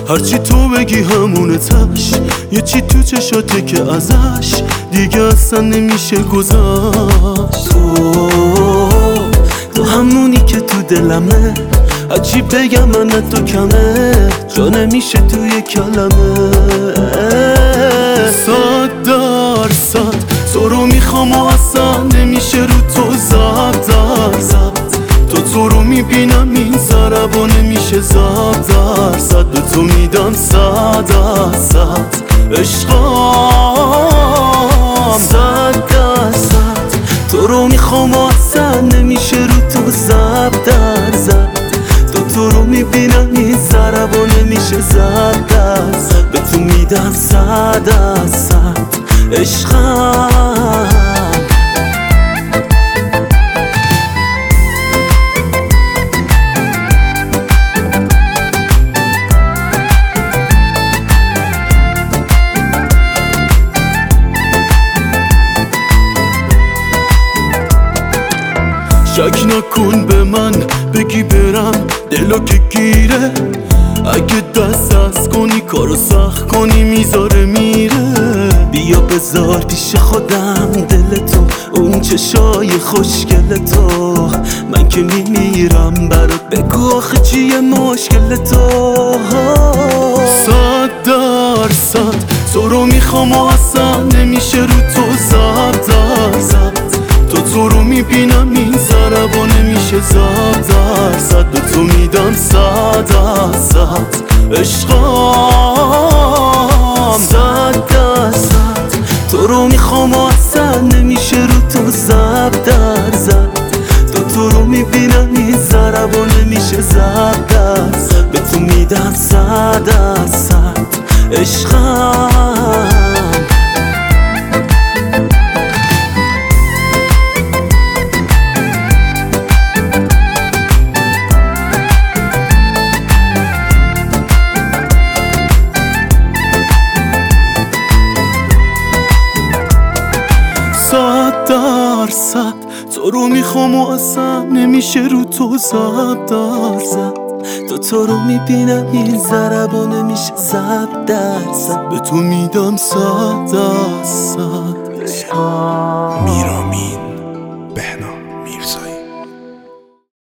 هرچی تو بگی همونه تش، یه چی تو چشاته که ازش دیگه اصلا نمیشه گذشت. تو همونی که تو دلمه، هرچی بگم من تو کمه، جا نمیشه توی کلمه. 100% تو رو میخوام و اصلا نمیشه رو تو زد. تو رو میبینم این ضربا نمیشه زد. به تو میدم 100% عشقام. 100% تو رو میخوام و اصلا نمیشه رو تو زد. تو رو میبینم این ضربا نمیشه زد. به تو میدم 100% عشقم. شک نکن به من، بگی برم دلو که گیره. اگه دست از کنی کارو سخت کنی میذاره میره. بیا بذار پیش خودم دل تو، اون چشای خوشگل تو. من که میمیرم برات، بگو آخه چیه مشکل تو. 100% تو رو میخوام و اصلا نمیشه رو تو زد. تو رو میبینم این ضربا نمیشه زد. به تو میدم 100% عشقام. 100% تو رو میخوام و اصلا نمیشه رو تو زد. تو رو میبینم این ضربا نمیشه زد. به تو میدم 100% عشقام. تو رو میخوام و اصلا نمیشه رو تو زد. تو رو میبینم این ضربا نمیشه زد. به تو میدم 100% میرامید.